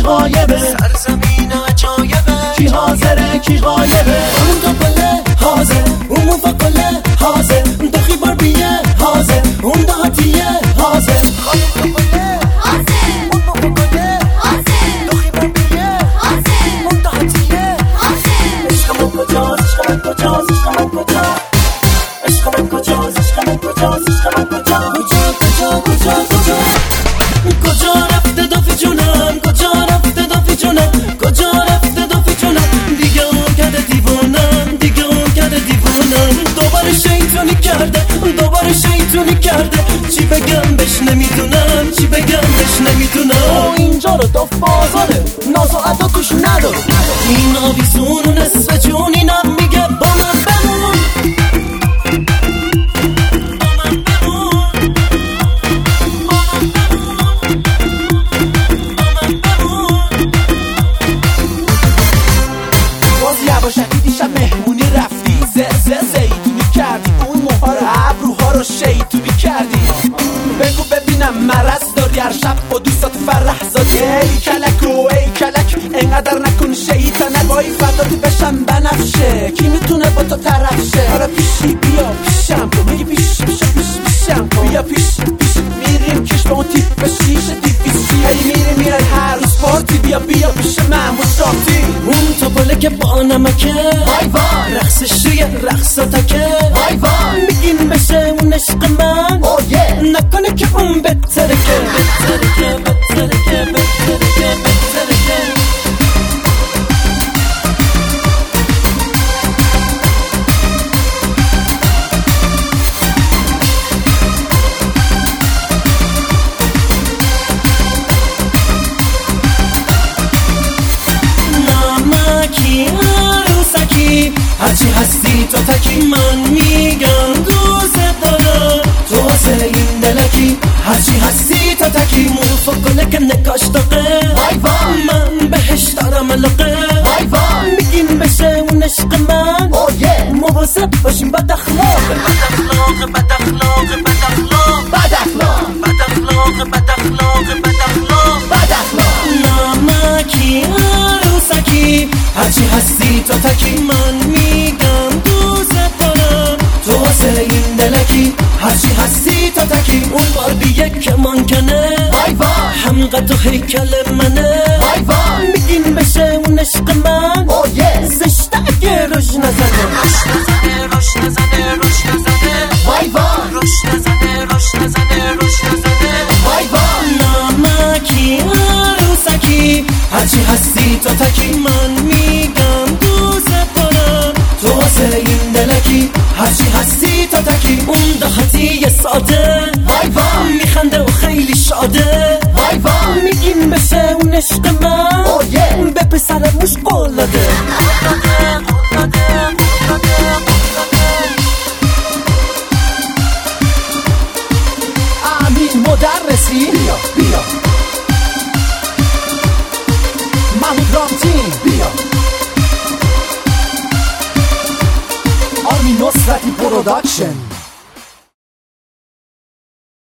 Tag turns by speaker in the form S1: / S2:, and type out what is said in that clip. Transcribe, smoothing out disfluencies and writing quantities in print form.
S1: غایبه؟
S2: سرزمین عجایبه
S1: کی حاضره کی غایبه؟
S2: اون تو پله حاضر اون مفقله حاضر دخی باربیه حاضر اون دهاتیه حاضر خانم تو پله حاضر اون مفقله حاضر دخی باربیه حاضر اون دهاتیه حاضر عشق من کجاست عشق من کجاست عشق من کجاست عشق من کجاست عشق من کجاست عشق من کجا رفته دافی جونم کجا رفته دافی جونم کجا رفته دافی جونم دیگه اون کرده دیوونم دیگه اون کرده دیوونم دوباره شیطونی کرده دوباره شیطونی کرده چی بگم بهش نمیدونم چی بگم بهش نمیدونم
S1: اینجا رو داف بازاره ناز و عدا توش نداره
S2: این آویزون و نصف جون اینم میگه با من بمون
S1: دیشب مهمونی رفتی زیتونی کردی اون موها رو ابروها رو شیطونی کردی بگو ببینم مرض داری هر شب با دوستات فرح زادی ای کلک و ای کلک انقدر نکن شیطانه بایی فداتی بشم بنفشه کی میتونه با تو طرف شه آره پیشی بیا پیشم تو میگی پیشم تو بیا پیش میریم کش با اون تیپ شیشه دیویسی ای میری هر روز پارتی بیا پیش من مشتاقی
S2: اون توپله که با نمکه
S1: وای وای
S2: رقصش روی رقص تکه
S1: وای وای
S2: میگین بشه اون عشق من نکنه که اون بهتره که بهتره که بهتره که بهتره که بهتره که هرچی هستی تو تکی من میگم دوست دارم تو واسه این دلکی هرچی هستی تو تکی موفق کنه که نکاش دقه
S1: وای وای
S2: من بهش دارم علاقه
S1: وای وای
S2: میگین بشه اون عشق من مواظب باشیم بد اخلاق بد اخلاق بد اخلاق بد اخلاق
S1: بد اخلاق
S2: بد اخلاق بد اخلاق بد اخلاق
S1: بد اخلاق
S2: نمکی عروسکی هرچی هستی تو تکی من میگم دوست دارم تو واسه این دلکی هرچی هستی تو تکی اون باربیه که من کنه
S1: وای وای
S2: همقد و هیکل منه
S1: وای وای
S2: میگین بشه اون عشق من زشته اگه روش نزنه روش نزنه روش نزنه روش نزنه
S1: وای وای
S2: روش نزنه روش نزنه روش نزنه
S1: وای وای
S2: نمکی عروسکی هرچی هستی تو تکی من میگم دوست دارم تو واسه این دلکی هرچی هستی تو تکی اون دهاتی ساده
S1: وای وای
S2: میخنده و خیلی شاده
S1: وای وای
S2: میگین بشه اون عشق من به پسر موش قول داده
S1: امین مدرسی بیا بیا محمود رامتین بیا آرمین نصرتی پروداکشن